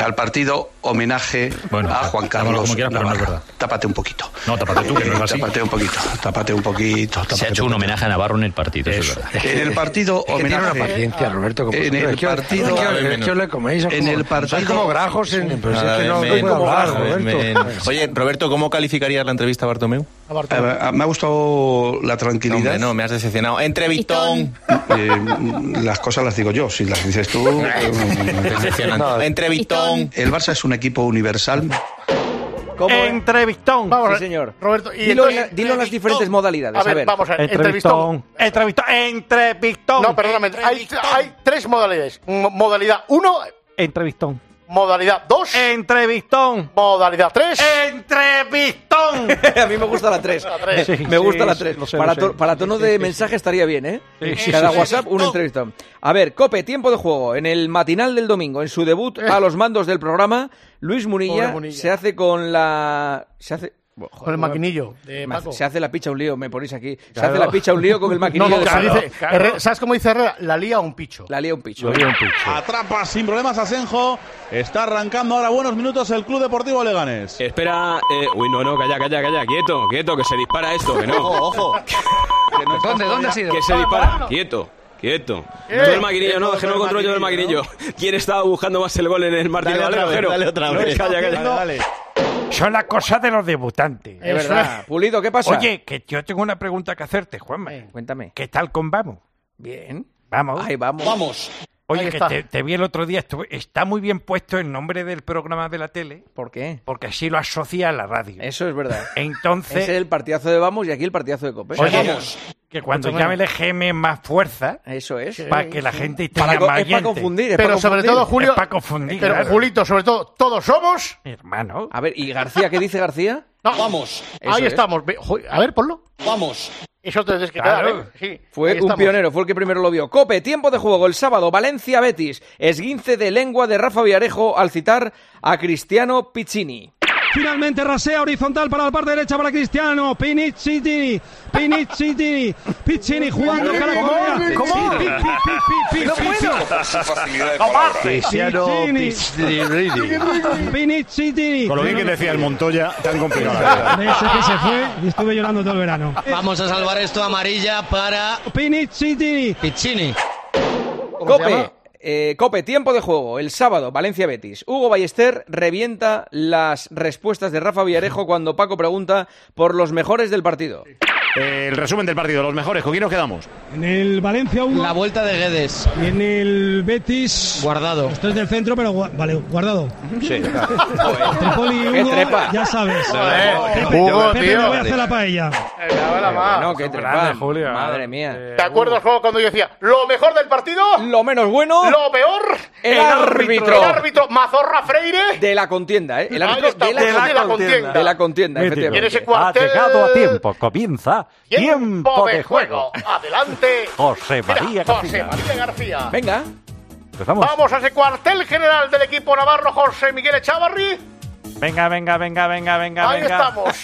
al partido homenaje bueno, a Juan Carlos como quieras, pero no es Navarro. verdad. Tápate un poquito. No, tápate tú, que no es así. Tápate un poquito, tápate un poquito. Tápate Se ha hecho un homenaje a Navarro en el partido, eso es verdad. En el partido Es que tiene homenaje. una paciencia, Roberto. Como en el es que- partido. es que- es que os le coméis. En el partido. Sois como grajos en. Pero si es Cada que vez no menos, puedo hablar, cada vez Roberto. menos. Oye, Roberto, ¿cómo calificarías la entrevista a Bartomeu? Eh, me ha gustado la tranquilidad. Hombre, no, me has decepcionado. Entrevistón. Eh, las cosas las digo yo, si las dices tú. Decepcionante. Entrevistón. El Barça es un equipo universal. ¿Cómo es? Entrevistón. Vamos a ver, sí, señor. Roberto, y dilo, entonces- en, dilo en las diferentes modalidades. A ver, vamos a ver. Entrevistón. Entrevistón. Entrevistón. No, perdóname. Hay, hay tres modalidades. Mo- Modalidad uno, Entrevistón. modalidad dos, Entrevistón. modalidad tres. Entrevistón. A mí me gusta la tres. tres. Sí, Me gusta sí, la sí, tres. lo sé, para, lo sé. to- para tono de mensaje estaría bien, ¿eh? Sí, sí, Cada sí, sí. WhatsApp, un entrevistón. A ver, Cope, tiempo de juego. En el matinal del domingo, en su debut a los mandos del programa, Luis Munilla, Pobre Munilla. se hace con la... Se hace... Con el maquinillo de Me- Paco. Se hace la picha un lío, me ponéis aquí. Se Claro. hace la picha un lío con el No, maquinillo no, de se Paco. dice, Herrera- ¿sabes cómo dice Herrera? La lía un picho. La lía un picho. Lo vi un picho. Atrapa sin problemas a Senjo. Está arrancando ahora buenos minutos el Club Deportivo Leganés. Espera, eh, uy, no, no, calla, calla, calla, quieto, quieto, que se dispara esto, que no. Ojo, ojo. ¿Dónde, dónde ha sido? Que se dispara, quieto, quieto. Tú el maquinillo, no, que no lo controlo yo del maquinillo. ¿Quién estaba buscando más el gol en el Martín Dale otra Valero, vez, Jero? dale otra No, vez. calla, calla. Dale, dale. Son las cosas de los debutantes. Es verdad. Pulido, ¿qué pasa? Oye, que yo tengo una pregunta que hacerte, Juanma. Cuéntame. ¿Qué tal con Vamos? Bien. Vamos. Ahí vamos. Vamos. Oye, Ahí que está. te, te vi el otro día. estuve- está muy bien puesto el nombre del programa de la tele, ¿Por qué? porque así lo asocia a la radio. Eso es verdad. Entonces, Ese es el partidazo de Vamos y aquí el partidazo de Cope. oye, Vamos. que cuando Mucho llame el E G M más fuerza, Eso es. para que la gente Para tenga co- más es para oyentes. confundir. Es Pero para sobre confundir. todo, Julio. Es para confundir, Pero, claro. Julito, sobre todo, todos somos. Hermano. A ver, ¿y García qué dice García? No, Vamos. Eso ahí es. estamos. Ve- jo- A ver, ponlo. Vamos. Eso te tienes que Claro. quedar, ¿eh? Sí, Fue ahí un estamos. pionero, fue el que primero lo vio. Cope, tiempo de juego el sábado, Valencia-Betis. Esguince de lengua de Rafa Villarejo al citar a Cristiano Piccini. Finalmente rasea horizontal para la parte derecha para Cristiano. Pinicini. Pinicini. Piccini jugando cara con ella. ¿Cómo? Pi, pi, pi, pi, pi, No pi, puedo. Facilidad de pi. palabra. Cristiano Pinicini. Con lo bien que decía el Montoya, tan complicado. De ese que se fue y estuve llorando todo el verano. Vamos a salvar esto amarilla para Pinicini. Piccini. ¿Cómo se Cope, llama? eh, Cope, tiempo de juego el sábado, Valencia-Betis. Hugo Ballester revienta las respuestas de Rafa Villarejo cuando Paco pregunta por los mejores del partido. Eh, el resumen del partido, los mejores. ¿Con quién nos quedamos? En el Valencia uno. La vuelta de Guedes. Y en el Betis. Guardado. Esto es del centro, pero gua- vale, guardado. Sí, claro. Tripoli ¡Qué Hugo, trepa! ya sabes. Joder, Pepe, Hugo, Pepe, tío. me voy a hacer la paella. Eh, me da la mano. No, qué trepa. grande, Julio. Madre mía. Eh, ¿Te acuerdas, Juan, cuando yo decía lo mejor del partido? Lo menos bueno, Lo peor. el árbitro. El árbitro Mazorra Freire. de la contienda, ¿eh? El Ahí árbitro está, de la, de la contienda. contienda. De la contienda, mítico. Y en efectivamente. ese cuartel. Ha llegado a tiempo. Comienza Tiempo de juego. Adelante. José Mira, María José García. María García. Venga. Empezamos. Vamos a ese cuartel general del equipo navarro, José Miguel Echavarri. Venga, venga, venga, venga, venga, Ahí venga. estamos.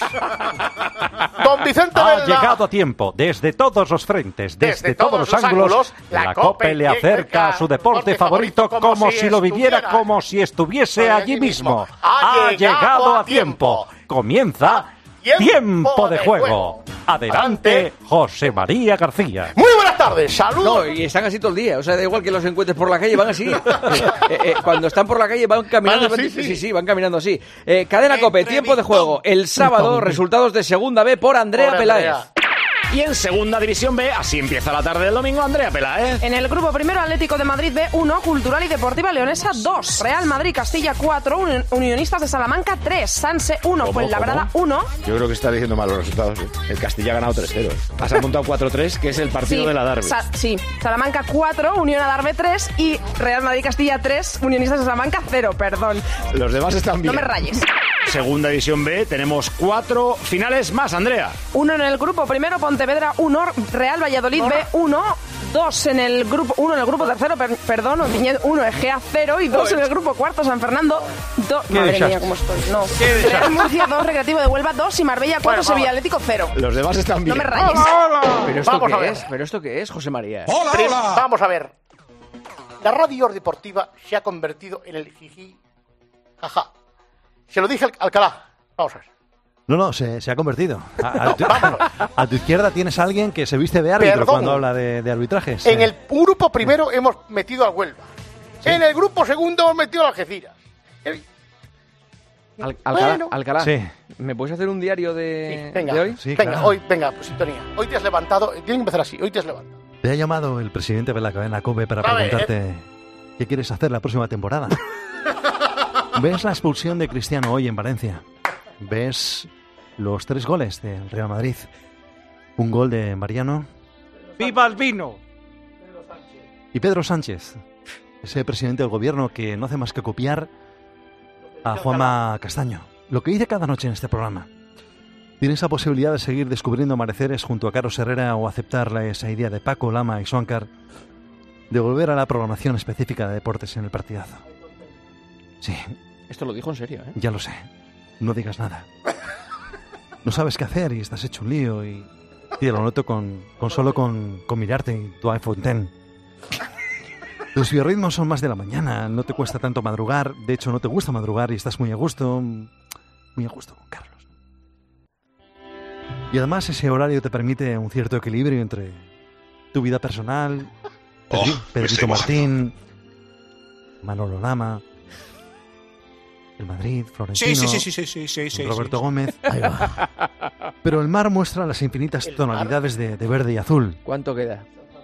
Don Vicente Ha Velda. llegado a tiempo, desde todos los frentes, desde, Desde todos, todos los los ángulos, ángulos, la, la COPE COPE le llega acerca a su deporte favorito como, si lo viviera, estuviera como si estuviese allí allí mismo. mismo. Ha llegado a tiempo. Comienza Tiempo Tiempo de de Juego. Juego. Adelante, Adelante. José María García. Muy buenas tardes, saludos. No, y están así todo el día. O sea, da igual que los encuentres por la calle, van así. Eh, eh, cuando están por la calle van caminando. Van así, sí, sí. sí, van caminando así. Eh, Cadena Cope, tiempo de juego. El sábado, resultados de Segunda B por Andrea Por Peláez. Andrea. Y en Segunda División B, así empieza la tarde del domingo, Andrea Peláez. En el grupo primero, Atlético de Madrid B uno, Cultural y Deportiva Leonesa dos, Real Madrid Castilla cuatro, Uni- Unionistas de Salamanca tres, Sanse uno, ¿Cómo, Fuenlabrada cómo? uno. Yo creo que está diciendo mal los resultados. ¿eh? El Castilla ha ganado tres cero. Has apuntado cuatro tres, que es el partido Sí, de la Derby. Sa- sí, Salamanca cuatro, Unión Adarve tres y Real Madrid Castilla tres, Unionistas de Salamanca cero, perdón. Los demás están bien. No me rayes. Segunda División B, tenemos cuatro finales más, Andrea. Uno en el grupo primero, Pontevedra uno, Real Valladolid B uno, dos en el grupo uno en el grupo tercero, per- perdón, Ontinyent uno, Egea cero y dos en el grupo cuarto, San Fernando dos. Qué Madre desastre. mía, cómo estoy. No. Qué desastre. Real Murcia dos, Recreativo de Huelva dos y Marbella cuatro, Bueno, vamos. Sevilla Atlético cero. Los demás están No bien. me rayes. ¿Pero esto Vamos a qué ver. es? ¿Pero esto qué es, José María? Prim- Vamos a ver. La radio deportiva se ha convertido en el jiji Ajá. Se lo dije al Alcalá. Vamos a ver. No, no, se, se ha convertido. A, a, tu, a tu izquierda tienes a alguien que se viste de árbitro Perdón. cuando habla de, de arbitrajes. En el grupo primero hemos metido al Huelva. ¿Sí? En el grupo segundo hemos metido a Algeciras. El... Al, Alcalá, bueno. Alcalá, sí. ¿me puedes hacer un diario de, sí, venga, de hoy? Sí, venga, claro. hoy, venga, pues sintonía. Hoy te has levantado, tiene que empezar así, hoy te has levantado. Te ha llamado el presidente de la cadena COPE para ¿Sabe, preguntarte eh? qué quieres hacer la próxima temporada. ¿Ves la expulsión de Cristiano hoy en Valencia? ¿Ves los tres goles del Real Madrid? Un gol de Mariano. ¡Viva el vino! Y Pedro Sánchez, ese presidente del gobierno que no hace más que copiar a Juanma Castaño. Lo que dice cada noche en este programa. ¿Tienes la posibilidad de seguir descubriendo amaneceres junto a Carlos Herrera o aceptar esa idea de Paco, Lama y Suancar de volver a la programación específica de deportes en el partidazo? Sí. Esto lo dijo en serio, ¿eh? Ya lo sé. No digas nada. No sabes qué hacer y estás hecho un lío y... Tío, lo noto con, con solo con, con mirarte y tu iPhone diez. Tus biorritmos son más de la mañana, no te cuesta tanto madrugar. De hecho, no te gusta madrugar y estás muy a gusto. Muy a gusto con Carlos. Y además ese horario te permite un cierto equilibrio entre tu vida personal, Oh, Pedri- Pedrito Martín, Manolo Lama, el Madrid, Florentino, Sí, sí, sí, sí, sí, sí, sí, Roberto sí. Gómez. Ahí va. Pero el mar muestra las infinitas tonalidades de, de verde y azul. ¿Cuánto queda?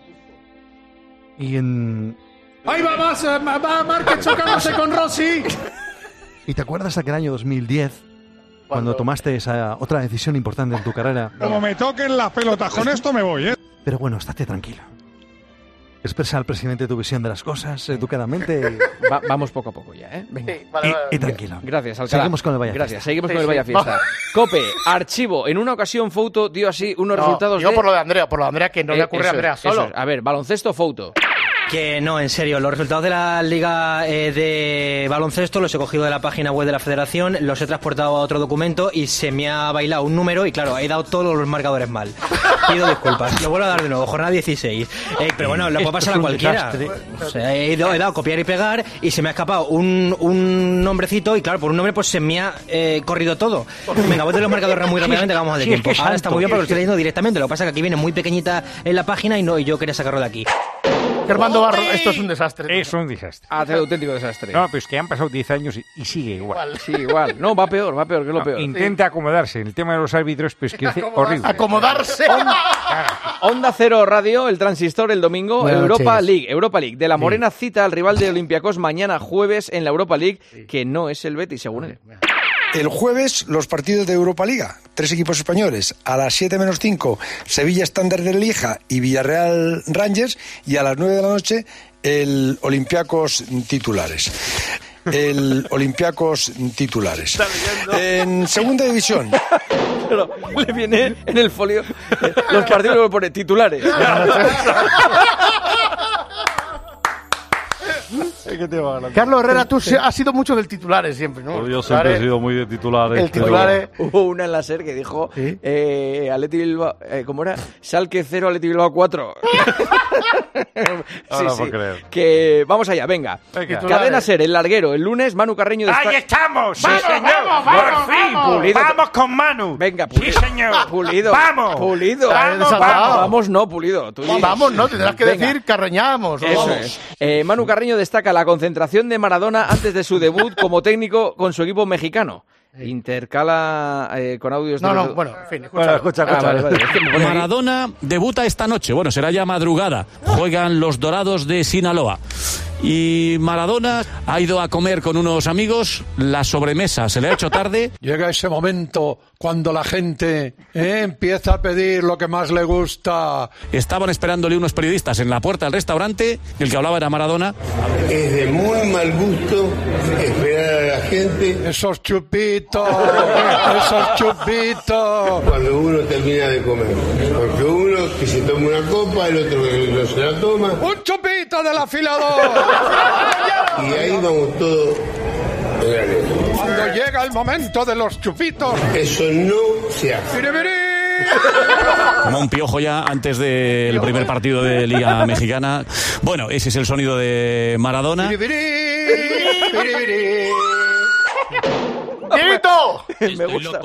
Y en... ¡Ahí va, más, eh, va, va Márquez chocándose con Rossi! ¿Y te acuerdas de aquel año dos mil diez? Cuando tomaste esa otra decisión importante en tu carrera. Como me toquen las pelotas con esto me voy, ¿eh? Pero bueno, estate tranquilo. Expresa al presidente tu visión de las cosas educadamente. Va- vamos poco a poco ya, ¿eh? Venga. Sí, vale, Y, vale. y tranquilo. Gracias, Alcalá. Seguimos con el Vaya Gracias, Fiesta. seguimos Sí, con el sí. Vaya Fiesta. Cope, archivo. En una ocasión, Fouto dio así unos No, resultados digo de... por lo de Andrea, por lo de Andrea, que no Eh, le ocurre a eso Andrea es, eso solo. es. A ver, baloncesto, Fouto. Que no, en serio, los resultados de la Liga eh, de Baloncesto los he cogido de la página web de la Federación, los he transportado a otro documento y se me ha bailado un número y claro, he dado todos los marcadores mal. Pido disculpas, lo vuelvo a dar de nuevo, jornada dieciséis. Eh, pero bueno, lo puede pasar a cualquiera. O sea, he, ido- he dado copiar y pegar y se me ha escapado un, un nombrecito y claro, por un nombre pues se me ha eh, corrido todo. Venga, voy de los marcadores muy rápidamente que vamos de Sí, es tiempo. que es Ahora está alto. muy bien porque lo estoy leyendo directamente, lo que pasa es que aquí viene muy pequeñita en la página y no y yo quería sacarlo de aquí. Armando Barro, esto es un desastre. Es un desastre. Hace auténtico desastre. No, pues que han pasado diez años y, y sigue igual. Sí, igual. No, va peor, va peor, que es lo No, peor. intenta acomodarse. El tema de los árbitros, pues que es horrible. Acomodarse. Onda Cero Radio, el transistor el domingo, Buenas Europa noches. League, Europa League. De la Morena cita al rival de Olympiacos mañana jueves en la Europa League, que no es el Betis, según él. El jueves, los partidos de Europa Liga. Tres equipos españoles. A las siete menos cinco, Sevilla Estándar de Lieja y Villarreal Rangers. Y a las nueve de la noche, el Olympiacos titulares. El Olympiacos titulares. En segunda división. Pero le viene en el folio eh, los partidos lo pone titulares. Carlos Herrera, tú se- has sido mucho del titulares siempre, ¿no? Pues yo siempre he sido muy de titulares. El titular pero- es- Hubo una en la SER que dijo eh, Atleti Bilbao, eh, ¿cómo era? Salque cero, Atleti Bilbao cuatro. Ahora puedo creer. Que vamos allá, venga. Venga. Cadena SER, el larguero, el lunes, Manu Carreño de ¡Ahí estamos! ¡Sí, Vamos, señor! vamos, ¡Por vamos, fin! vamos. Pulido. ¡Vamos con Manu! Venga, ¡Sí, Pulido. señor! Pulido. ¡Vamos! Pulido. Vamos, vamos, vamos. vamos, no, Pulido. Tú dices. Vamos, no, tendrás que Venga. decir carreñamos. o Eso vamos. es. Eh, Manu Carreño destaca la concentración de Maradona antes de su debut como técnico con su equipo mexicano. Intercala eh, con audios de No, los- no, bueno, en fin, Bueno, escucha. escucha, Ah, vale, vale. Es que me pone aquí. Maradona debuta esta noche, bueno, será ya madrugada. Juegan los Dorados de Sinaloa. Y Maradona ha ido a comer con unos amigos, la sobremesa se le ha hecho tarde. Llega ese momento cuando la gente eh, empieza a pedir lo que más le gusta. Estaban esperándole unos periodistas en la puerta del restaurante, el que hablaba era Maradona. Es de muy mal gusto esperar a la gente. Esos chupitos, esos chupitos. Cuando uno termina de comer, porque uno que se toma una copa, el otro que no se la toma, ¡Un chupito del afilador! y ahí vamos todos. Cuando llega el momento de los chupitos. Eso no se hace. ¡Biribiri! Como un piojo ya antes del primer partido de Liga Mexicana. Bueno, ese es el sonido de Maradona. ¡Biribiri! ¡Biribiri! ¡Dieguito! Me gusta.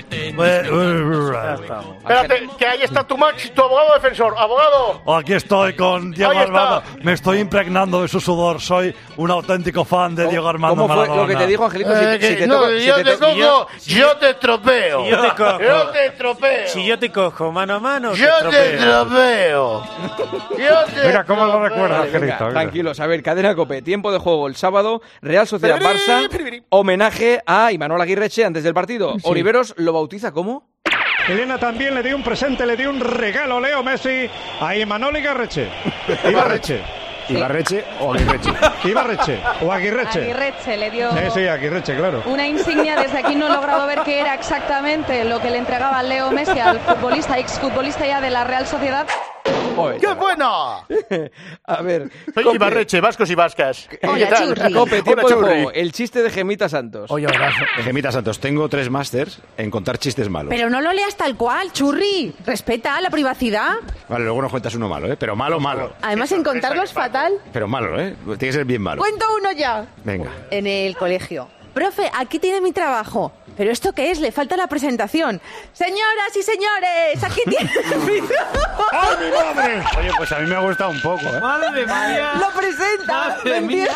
Espérate, que ahí está tu macho, tu abogado defensor. ¡Abogado! Aquí estoy con Diego Ahí está. Armando. Me estoy impregnando de su sudor. Soy un auténtico fan de Diego Armando ¿Cómo fue Maradona. lo que te dijo, Angelito? Si, Eh, si que te no, toco, yo si te to- cojo, yo te estropeo. Si yo te cojo. Yo te estropeo. Si yo te cojo mano a mano, Yo te estropeo. Yo te Mira cómo lo estropeo. recuerdas, Vale, venga, Angelito. mira. tranquilos, a ver, Cadena COPE, tiempo de juego el sábado, Real Sociedad Barça, homenaje a Imanol Aguirreche antes del partido. Sí. Oliveros lo bautiza como... Elena también le dio un presente, le dio un regalo Leo Messi a Imanol Ibarreche. Ibarreche. ¿Ibarreche o Aguirreche? Ibarreche o Aguirreche. Aguirreche le dio Sí, sí, Aguirreche, claro. una insignia. Desde aquí no he logrado ver qué era exactamente lo que le entregaba Leo Messi al futbolista, exfutbolista ya de la Real Sociedad. ¡Qué buena! A ver, Soy Cope. Ibarreche, vascos y vascas. Hola, ¿Qué tal? Churri. Cope, tiempo Hola, de Churri. juego, el chiste de Gemita Santos. Oye, verás. Gemita Santos, tengo tres másters en contar chistes malos. Pero no lo leas tal cual, churri. Respeta la privacidad. Vale, luego nos cuentas uno malo, ¿eh? Pero malo, malo. Además, en contarlo es fatal. Pero malo, ¿eh? Tiene que ser bien malo. Cuento uno ya. Venga. En el colegio. Profe, aquí tiene mi trabajo. ¿Pero esto qué es? Le falta la presentación. Señoras y señores, aquí tiene mi trabajo. ¡Ay, mi madre! Oye, pues a mí me ha gustado un poco, ¿eh? ¡Madre mía! Lo presenta. ¿Me entiendes?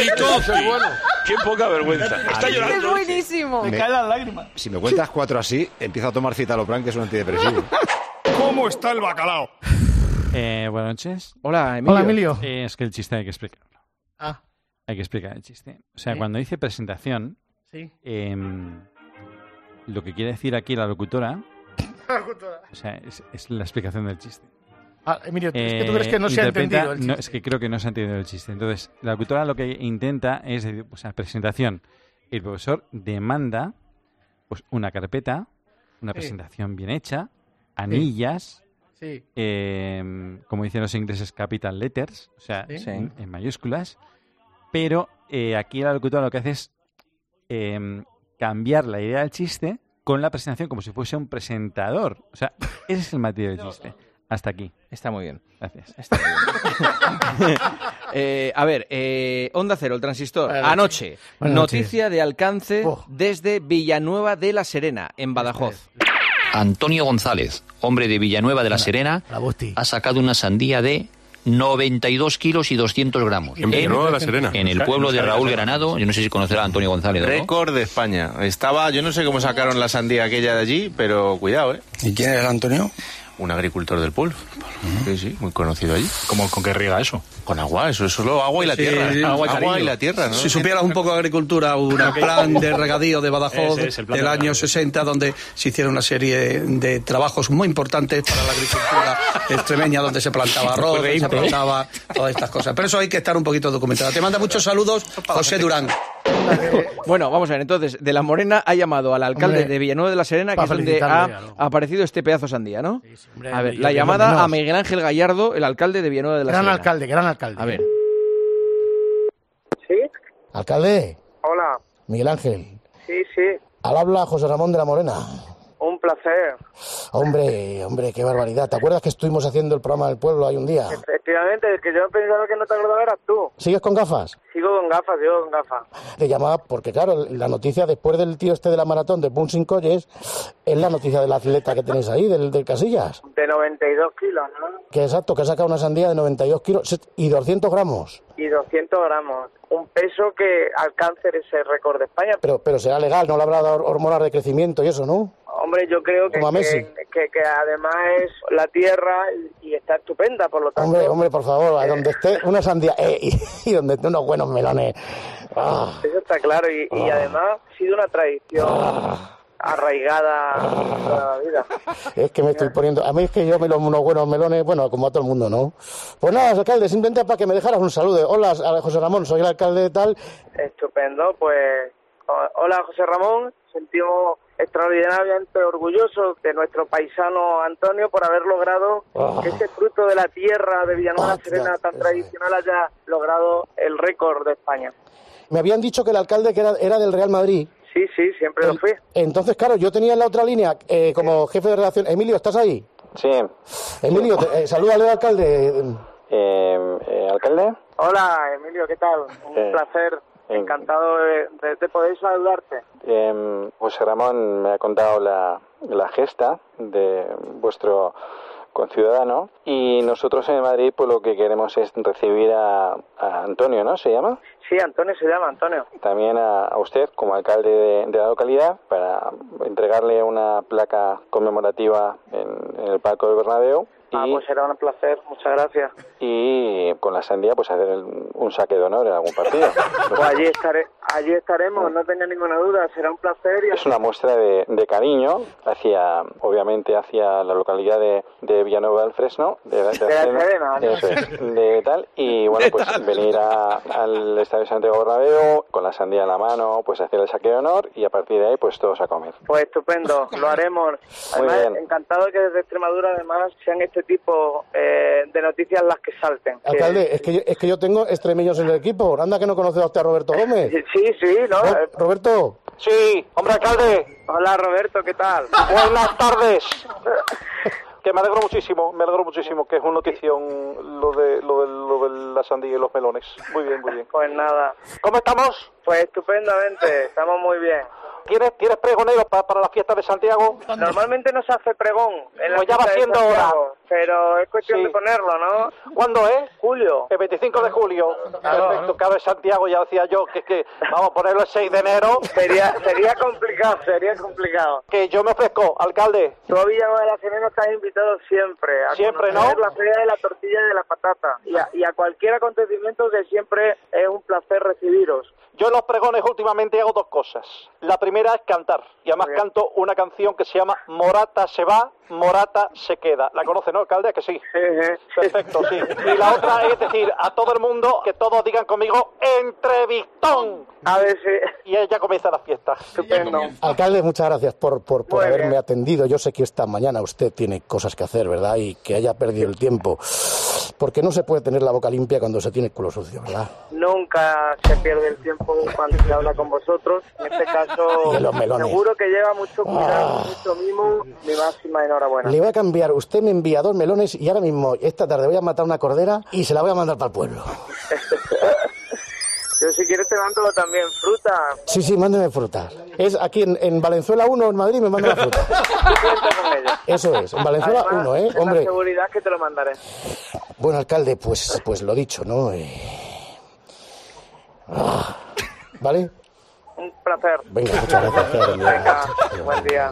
¡Qué poca vergüenza! Está Es buenísimo. Me- Caen las lágrimas. Si me cuentas cuatro así, empiezo a tomar citalopram, que es un antidepresivo. ¿Cómo está el bacalao? Eh, buenas noches. Hola, Emilio. Hola, Emilio. Eh, es que el chiste hay que explicarlo. Ah. Hay que explicar el chiste. O sea, Sí. cuando dice presentación, Sí. em, lo que quiere decir aquí la locutora, o sea, es, es la explicación del chiste. Ah, Emilio, es que tú Eh, crees que no se ha interpreta- entendido el no, chiste. es que creo que no se ha entendido el chiste. Entonces, la locutora lo que intenta es decir, o sea, presentación. El profesor demanda pues una carpeta, una Sí. presentación bien hecha, anillas, Sí. eh, como dicen los ingleses, capital letters, o sea, Sí. en, en mayúsculas, pero eh, aquí la locutora lo que hace es eh, cambiar la idea del chiste con la presentación como si fuese un presentador. O sea, ese es el matiz del chiste. Hasta aquí. Está muy bien. Gracias. Está muy bien. Eh, a ver, eh, Onda Cero, el transistor. Buenas Anoche, Buenas noticia de alcance desde Villanueva de la Serena, en Badajoz. Antonio González, hombre de Villanueva de la Serena, ha sacado una sandía de noventa y dos kilos y doscientos gramos. En Villanueva de la Serena. En el pueblo de Raúl Granado. Yo no sé si conocerá a Antonio González, ¿no? Récord de España. Estaba, yo no sé cómo sacaron la sandía aquella de allí, pero cuidado, ¿eh? ¿Y quién es Antonio? Un agricultor del pueblo. Sí, sí, muy conocido allí. ¿Cómo, ¿Con qué riega eso? Con agua, eso es solo agua y la Sí, tierra. sí. Agua, Agua y agua y cariño. la tierra, ¿no? Si supieras un poco de agricultura, un plan de regadío de Badajoz Ese es el plan del de año regadío. sesenta, donde se hicieron una serie de trabajos muy importantes para la agricultura extremeña, donde se plantaba arroz, donde se plantaba todas estas cosas. Pero eso hay que estar un poquito documentado. Te manda muchos saludos, José Durán. Bueno, vamos a ver, entonces, de la Morena ha llamado al alcalde Hombre, de Villanueva de la Serena, que pa' es donde felicitarle, ha claro. aparecido este pedazo de sandía, ¿no? hombre, A ver, yo la digo llamada menos. a Miguel Ángel Gallardo, el alcalde de Villanueva de la Gran Serena. alcalde, gran alcalde. A ver. Alcalde, Hola, Miguel Ángel. sí, sí, Al habla José Ramón de la Morena. un placer. Hombre, hombre, qué barbaridad. ¿Te acuerdas que estuvimos haciendo el programa del pueblo hay un día? Efectivamente, el que yo pensaba que no te acordaba eras tú. ¿Sigues con gafas? Sigo con gafas, sigo con gafas. Te llamaba porque, claro, la noticia después del tío este de la maratón de Punsin Colles es la noticia del atleta que tenéis ahí, del, del Casillas. De noventa y dos kilos, ¿no? Que exacto, que ha sacado una sandía de noventa y dos kilos y doscientos gramos. Y doscientos gramos. Un peso que alcance ese récord de España. Pero, pero será legal, no le habrá dado hormonas de crecimiento y eso, ¿no? Hombre, yo creo que, Como a Messi. que, que, que además es la tierra y, y está estupenda, por lo tanto... Hombre, hombre, por favor, a donde esté una sandía eh, y, y donde esté unos buenos melones. Ah, Eso está claro y, y Ah. además ha sido una tradición arraigada toda la vida. es que me estoy poniendo... A mí es que yo me los unos buenos melones, bueno, como a todo el mundo, ¿no? Pues nada, alcalde, simplemente para que me dejaras un saludo. Hola, José Ramón, soy el alcalde de tal... Estupendo, pues o- hola José Ramón, sentimos extraordinariamente orgullosos de nuestro paisano Antonio por haber logrado Ah. que ese fruto de la tierra de Villanueva de la Serena tan tradicional haya logrado el récord de España. Me habían dicho que el alcalde que era, era del Real Madrid. Sí, sí, siempre lo fui. Entonces, claro, yo tenía en la otra línea eh, como jefe de redacción... Emilio, ¿estás ahí? Sí. Emilio, te- eh, salúdale al alcalde. Eh, ¿Alcalde? Hola, Emilio, ¿qué tal? Un Eh. placer Encantado de, de, de poder saludarte. Eh, José Ramón me ha contado la, la gesta de vuestro conciudadano y nosotros en Madrid pues lo que queremos es recibir a, a Antonio, ¿no? ¿Se llama? Sí, Antonio se llama, Antonio. También a, a usted como alcalde de, de la localidad para entregarle una placa conmemorativa en, en el Palco del Bernabéu. Ah, pues será un placer, muchas gracias. Y con la sandía pues hacer el, un saque de honor en algún partido. Pues allí estaré, allí estaremos, no tenga ninguna duda, será un placer. Y... Es una muestra de, de cariño hacia, obviamente, hacia la localidad de, de Villanueva del Fresno, de, de, de, de la Serena, ¿no? Eso es, de tal, y bueno, pues venir a, al Estadio Santiago Bernabéu con la sandía en la mano, pues hacer el saque de honor y a partir de ahí pues todos a comer. Pues estupendo, lo haremos. Además, encantado de que desde Extremadura además sean este tipo eh, de noticias las que salten. Alcalde, que... es, que yo, es que yo tengo extremeños en el equipo. Anda que no conoce a usted a Roberto Gómez. Sí, sí, ¿no? ¿No? Roberto. Sí, hombre alcalde. Hola Roberto, ¿qué tal? Buenas tardes. Que me alegro muchísimo, me alegro muchísimo, que es una notición lo de, lo de, lo de la sandía y los melones. Muy bien, muy bien. Pues nada. ¿Cómo estamos? Pues estupendamente, estamos muy bien. ¿Tienes, ¿Tienes pregonero para, para la fiesta de Santiago? Normalmente no se hace pregón en la pues ya va siendo hora. Pero es cuestión sí. de ponerlo, ¿no? ¿Cuándo es? Julio. El veinticinco de julio. Claro. Perfecto, cabe Santiago, ya decía yo que, que vamos a ponerlo el seis de enero. Sería sería complicado, sería complicado. Que yo me ofrezco, alcalde. Tú a Villanueva de la Serena estás invitado siempre. A siempre, ¿no? La feria de la tortilla y de la patata. Y a, y a cualquier acontecimiento que siempre es un placer recibiros. Yo en los pregones últimamente hago dos cosas. La primera es cantar. Y además canto una canción que se llama Morata se va, Morata se queda. ¿La conoce, no, alcalde? Que sí. Sí, sí. Perfecto, sí. Y la otra es decir a todo el mundo que todos digan conmigo entrevistón. A ver si... Y ya comienza la fiesta. Estupendo. Alcalde, muchas gracias por, por, por haberme bien. atendido. Yo sé que esta mañana usted tiene cosas que hacer, ¿verdad? Y que haya perdido el tiempo. Porque no se puede tener la boca limpia cuando se tiene el culo sucio, ¿verdad? Nunca se pierde el tiempo cuando se habla con vosotros. En este caso, seguro que lleva mucho cuidado, ah. mucho mimo. Mi máxima enhorabuena. Le voy a cambiar. Usted me envía dos melones y ahora mismo, esta tarde, voy a matar una cordera y se la voy a mandar para el pueblo. Yo si quieres te mando también fruta. Sí, sí, mándeme fruta. Es aquí en, en Valenzuela uno, en Madrid, me manda la fruta. Con ella. Eso es, en Valenzuela uno, ¿eh? Ten Hombre. la seguridad que te lo mandaré. Bueno, alcalde, pues, pues lo dicho, ¿no? Eh... Ah, ¿vale? Un placer. Venga, muchas gracias. Venga, buen día.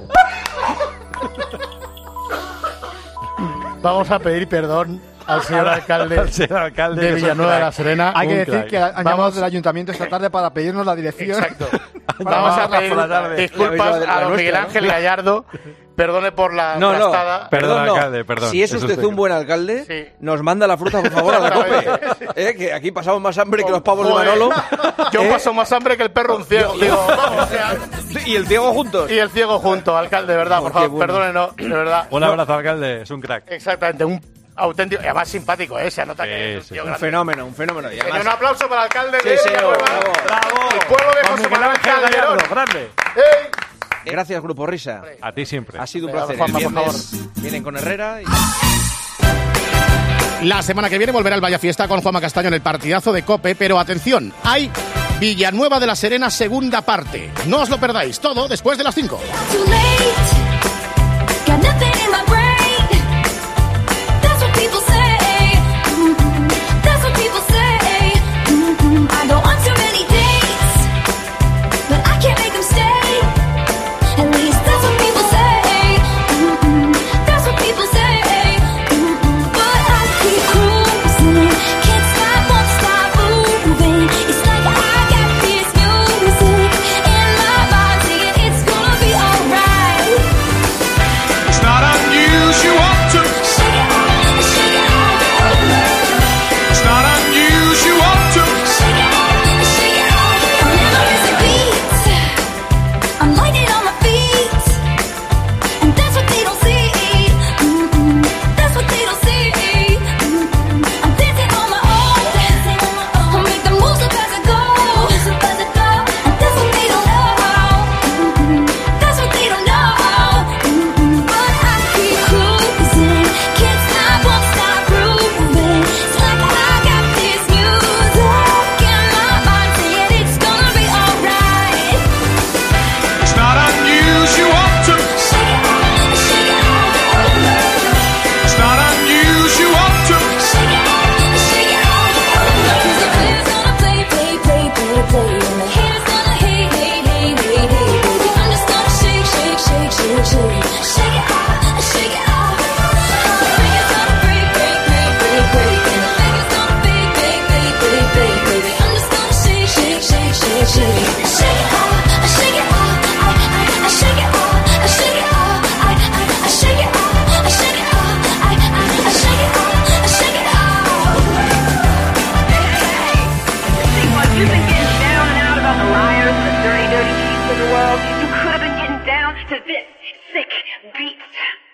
Vamos a pedir perdón al señor alcalde, al señor alcalde de Villanueva de la Serena. Hay que decir crack. que han llamado del ayuntamiento esta tarde para pedirnos la dirección. Exacto. Vamos a pedir disculpas a don Miguel Ángel ¿no? Gallardo. Perdone por la no, no, perdón, no. alcalde, perdón. Si es usted, usted un buen alcalde, sí. nos manda la fruta, por favor, a la COPE. ¿Eh? Que aquí pasamos más hambre que los pavos Joder. de Manolo. Yo ¿Eh? paso más hambre que el perro un ciego. Digo, o sea, y el ciego juntos. Y el ciego junto, alcalde, de verdad, por favor, bueno. perdónenos, de verdad. Un abrazo, alcalde, es un crack. Exactamente, un auténtico, y además simpático, ¿eh? Se nota sí, que es un, sí, un fenómeno, un fenómeno. Y además... Un aplauso para el alcalde sí, de sí, Villanueva. Bravo, bravo. El pueblo de José Manuel Calderón. Grande. ¡Ey! Gracias, Grupo Risa. A ti siempre. Ha sido un Venga, placer. Juanma, el por favor. Vienen con Herrera. Y... La semana que viene volverá el Vaya Fiesta con Juanma Castaño en el partidazo de COPE, pero atención, hay Villanueva de la Serena segunda parte. No os lo perdáis, todo después de las cinco. It's not unusual. could have been getting down to this sick beat.